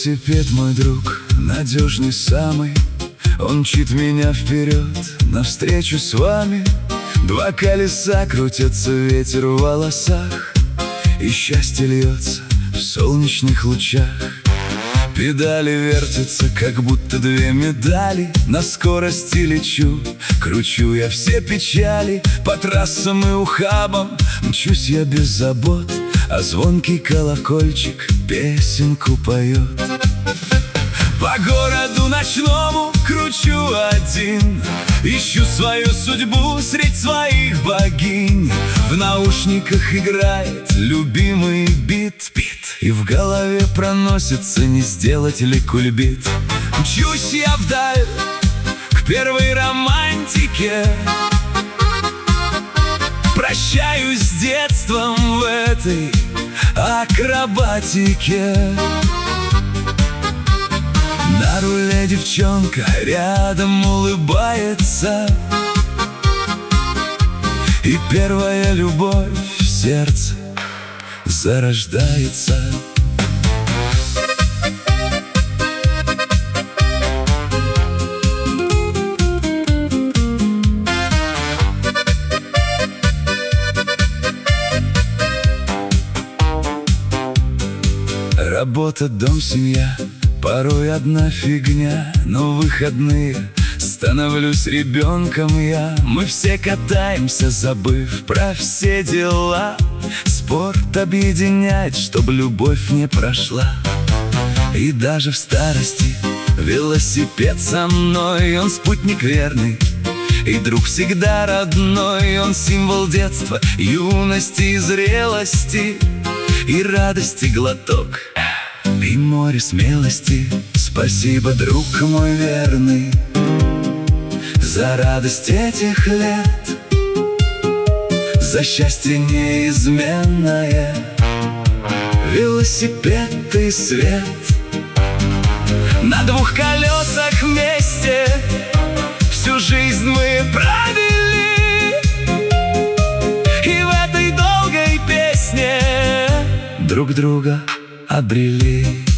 Велосипед мой друг, надежный самый. Он мчит меня вперед, навстречу с вами. Два колеса крутятся, ветер в волосах, и счастье льется в солнечных лучах. Педали вертятся, как будто две медали. На скорости лечу, кручу я все печали. По трассам и ухабам мчусь я без забот, а звонкий колокольчик песенку поет. По городу ночному кручу один, ищу свою судьбу средь своих богинь. В наушниках играет любимый бит, и в голове проносится, не сделать ли кульбит. Мчусь я вдаль, к первой романтике. Прощаюсь с детством в этой акробатике. На руле девчонка рядом улыбается, и первая любовь в сердце зарождается. Работа, дом, семья, порой одна фигня, но в выходные становлюсь ребенком я. Мы все катаемся, забыв про все дела. Спорт объединяет, чтоб любовь не прошла. И даже в старости велосипед со мной. Он спутник верный и друг всегда родной. Он символ детства, юности и зрелости, и радости глоток, и море смелости. Спасибо, друг мой верный, за радость этих лет, за счастье неизменное. Велосипед и свет на двух колесах вместе всю жизнь мы провели, и в этой долгой песне друг друга обрели.